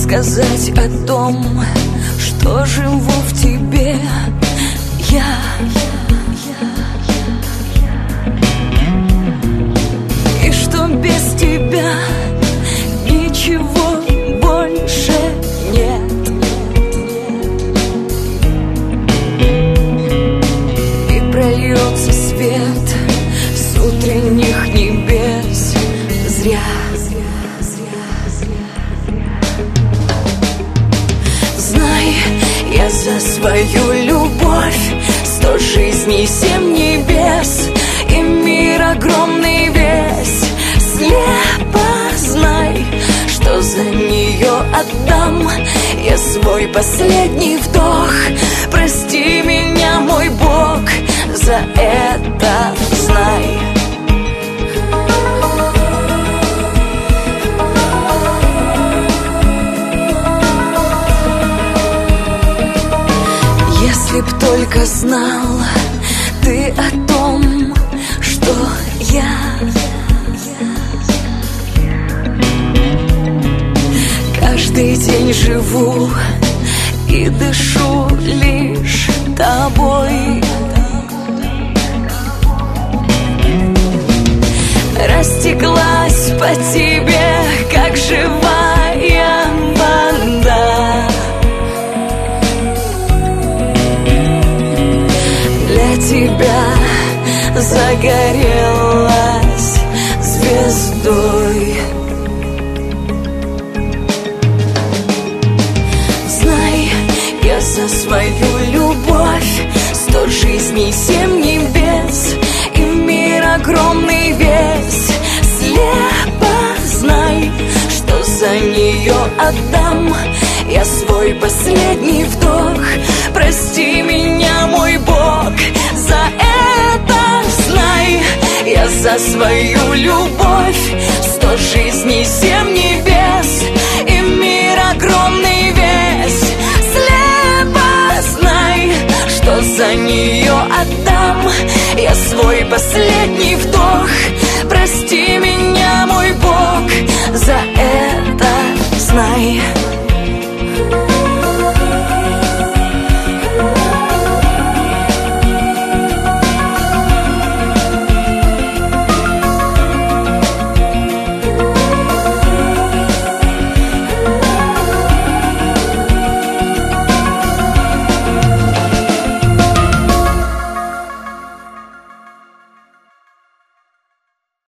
сказать о том, что живу в тебе я. И что без тебя ничего больше нет. И прольется свет с утренних небес зря. Знай, я за свою любовь 100 жизней, 7 небес и мир огромный весь. Слепо знай, что за нее отдам я свой последний вдох. Прости меня, мой Бог, за это знай. Если б только знал ты о том, что я каждый день живу и дышу лишь тобой. Растеклась по тебе, как живая вода. Для тебя загорелась звездой. Знай, я за свою любовь 100 жизней, 7 небес и мир огромный весь. Слепо знай, что за нее отдам я свой последний вдох. Прости меня, мой Бог, за это знай. Я за свою любовь 100 жизней,